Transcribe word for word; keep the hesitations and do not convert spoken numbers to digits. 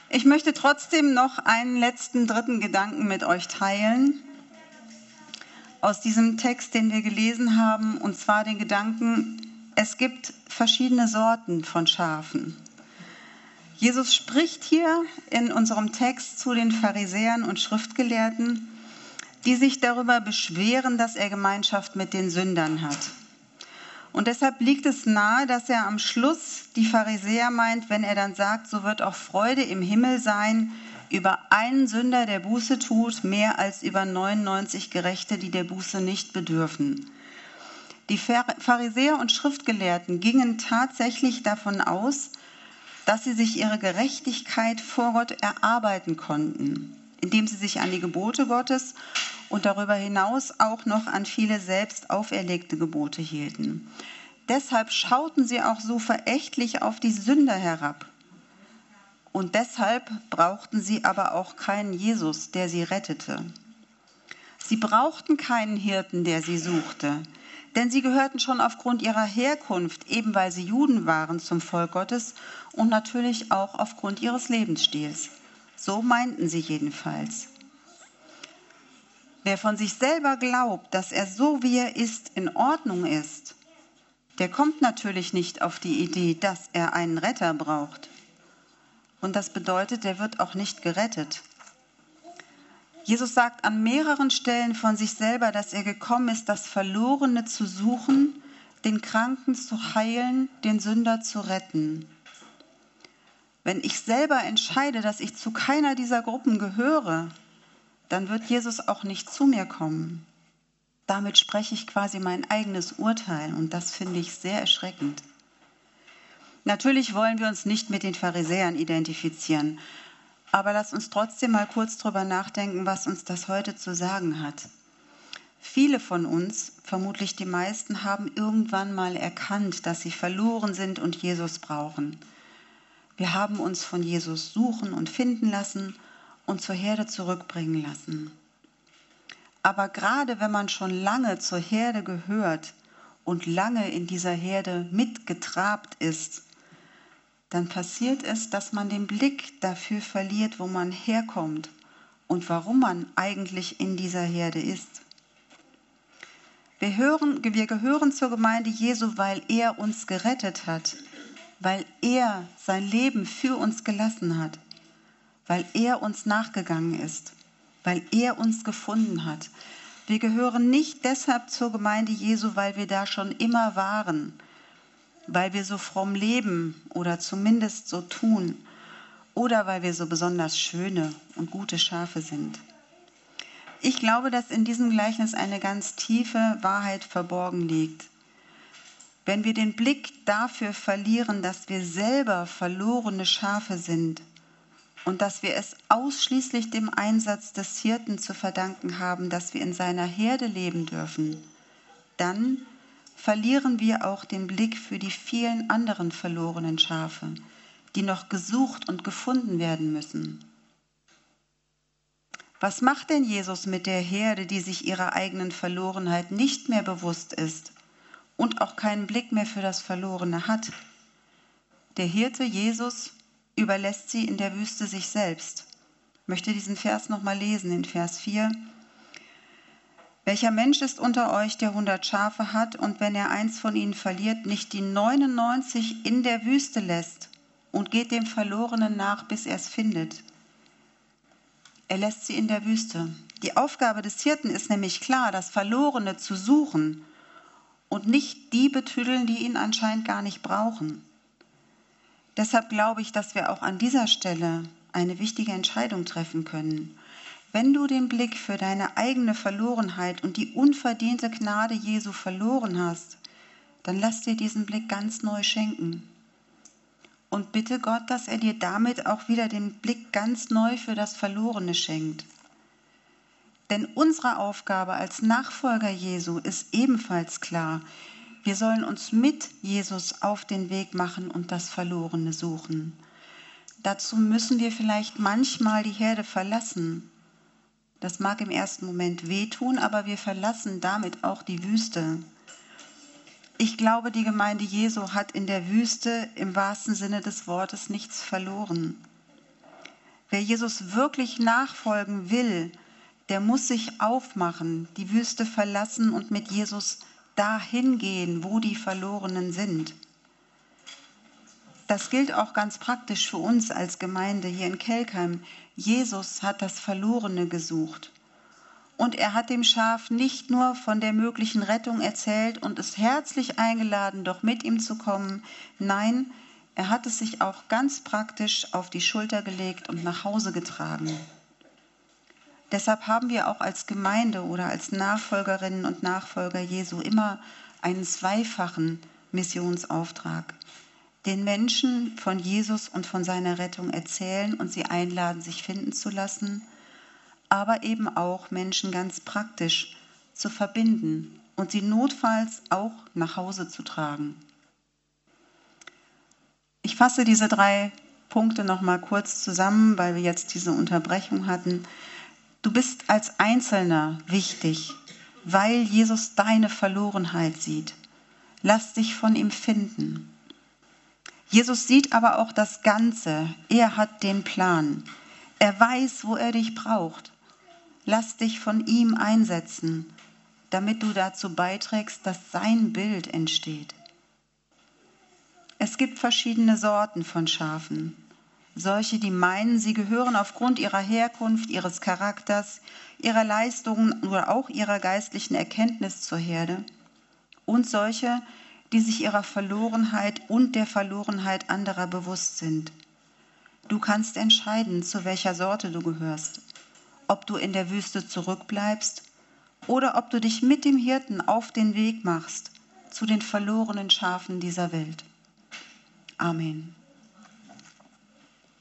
Ich möchte trotzdem noch einen letzten, dritten Gedanken mit euch teilen aus diesem Text, den wir gelesen haben, und zwar den Gedanken, es gibt verschiedene Sorten von Schafen. Jesus spricht hier in unserem Text zu den Pharisäern und Schriftgelehrten, die sich darüber beschweren, dass er Gemeinschaft mit den Sündern hat. Und deshalb liegt es nahe, dass er am Schluss die Pharisäer meint, wenn er dann sagt, so wird auch Freude im Himmel sein über einen Sünder, der Buße tut, mehr als über neunundneunzig Gerechte, die der Buße nicht bedürfen. Die Pharisäer und Schriftgelehrten gingen tatsächlich davon aus, dass sie sich ihre Gerechtigkeit vor Gott erarbeiten konnten, indem sie sich an die Gebote Gottes und darüber hinaus auch noch an viele selbst auferlegte Gebote hielten. Deshalb schauten sie auch so verächtlich auf die Sünder herab. Und deshalb brauchten sie aber auch keinen Jesus, der sie rettete. Sie brauchten keinen Hirten, der sie suchte, denn sie gehörten schon aufgrund ihrer Herkunft, eben weil sie Juden waren, zum Volk Gottes und natürlich auch aufgrund ihres Lebensstils. So meinten sie jedenfalls. Wer von sich selber glaubt, dass er so wie er ist in Ordnung ist, der kommt natürlich nicht auf die Idee, dass er einen Retter braucht. Und das bedeutet, der wird auch nicht gerettet. Jesus sagt an mehreren Stellen von sich selber, dass er gekommen ist, das Verlorene zu suchen, den Kranken zu heilen, den Sünder zu retten. Wenn ich selber entscheide, dass ich zu keiner dieser Gruppen gehöre, dann wird Jesus auch nicht zu mir kommen. Damit spreche ich quasi mein eigenes Urteil und das finde ich sehr erschreckend. Natürlich wollen wir uns nicht mit den Pharisäern identifizieren, aber lasst uns trotzdem mal kurz drüber nachdenken, was uns das heute zu sagen hat. Viele von uns, vermutlich die meisten, haben irgendwann mal erkannt, dass sie verloren sind und Jesus brauchen. Wir haben uns von Jesus suchen und finden lassen und zur Herde zurückbringen lassen. Aber gerade wenn man schon lange zur Herde gehört und lange in dieser Herde mitgetrabt ist, dann passiert es, dass man den Blick dafür verliert, wo man herkommt und warum man eigentlich in dieser Herde ist. Wir, hören, wir gehören zur Gemeinde Jesu, weil er uns gerettet hat, weil er sein Leben für uns gelassen hat, weil er uns nachgegangen ist, weil er uns gefunden hat. Wir gehören nicht deshalb zur Gemeinde Jesu, weil wir da schon immer waren, weil wir so fromm leben oder zumindest so tun oder weil wir so besonders schöne und gute Schafe sind. Ich glaube, dass in diesem Gleichnis eine ganz tiefe Wahrheit verborgen liegt. Wenn wir den Blick dafür verlieren, dass wir selber verlorene Schafe sind und dass wir es ausschließlich dem Einsatz des Hirten zu verdanken haben, dass wir in seiner Herde leben dürfen, dann verlieren wir auch den Blick für die vielen anderen verlorenen Schafe, die noch gesucht und gefunden werden müssen. Was macht denn Jesus mit der Herde, die sich ihrer eigenen Verlorenheit nicht mehr bewusst ist und auch keinen Blick mehr für das Verlorene hat? Der Hirte Jesus überlässt sie in der Wüste sich selbst. Ich möchte diesen Vers nochmal lesen, in Vers vier. Welcher Mensch ist unter euch, der hundert Schafe hat und wenn er eins von ihnen verliert, nicht die neunundneunzig in der Wüste lässt und geht dem Verlorenen nach, bis er es findet? Er lässt sie in der Wüste. Die Aufgabe des Hirten ist nämlich klar, das Verlorene zu suchen und nicht die betüdeln, die ihn anscheinend gar nicht brauchen. Deshalb glaube ich, dass wir auch an dieser Stelle eine wichtige Entscheidung treffen können. Wenn du den Blick für deine eigene Verlorenheit und die unverdiente Gnade Jesu verloren hast, dann lass dir diesen Blick ganz neu schenken. Und bitte Gott, dass er dir damit auch wieder den Blick ganz neu für das Verlorene schenkt. Denn unsere Aufgabe als Nachfolger Jesu ist ebenfalls klar. Wir sollen uns mit Jesus auf den Weg machen und das Verlorene suchen. Dazu müssen wir vielleicht manchmal die Herde verlassen. Das mag im ersten Moment wehtun, aber wir verlassen damit auch die Wüste. Ich glaube, die Gemeinde Jesu hat in der Wüste im wahrsten Sinne des Wortes nichts verloren. Wer Jesus wirklich nachfolgen will, der muss sich aufmachen, die Wüste verlassen und mit Jesus dahin gehen, wo die Verlorenen sind. Das gilt auch ganz praktisch für uns als Gemeinde hier in Kelkheim. Jesus hat das Verlorene gesucht. Und er hat dem Schaf nicht nur von der möglichen Rettung erzählt und es herzlich eingeladen, doch mit ihm zu kommen. Nein, er hat es sich auch ganz praktisch auf die Schulter gelegt und nach Hause getragen. Deshalb haben wir auch als Gemeinde oder als Nachfolgerinnen und Nachfolger Jesu immer einen zweifachen Missionsauftrag. Den Menschen von Jesus und von seiner Rettung erzählen und sie einladen, sich finden zu lassen, aber eben auch Menschen ganz praktisch zu verbinden und sie notfalls auch nach Hause zu tragen. Ich fasse diese drei Punkte noch mal kurz zusammen, weil wir jetzt diese Unterbrechung hatten. Du bist als Einzelner wichtig, weil Jesus deine Verlorenheit sieht. Lass dich von ihm finden. Jesus sieht aber auch das Ganze. Er hat den Plan. Er weiß, wo er dich braucht. Lass dich von ihm einsetzen, damit du dazu beiträgst, dass sein Bild entsteht. Es gibt verschiedene Sorten von Schafen. Solche, die meinen, sie gehören aufgrund ihrer Herkunft, ihres Charakters, ihrer Leistungen oder auch ihrer geistlichen Erkenntnis zur Herde. Und solche, die sich ihrer Verlorenheit und der Verlorenheit anderer bewusst sind. Du kannst entscheiden, zu welcher Sorte du gehörst. Ob du in der Wüste zurückbleibst oder ob du dich mit dem Hirten auf den Weg machst zu den verlorenen Schafen dieser Welt. Amen.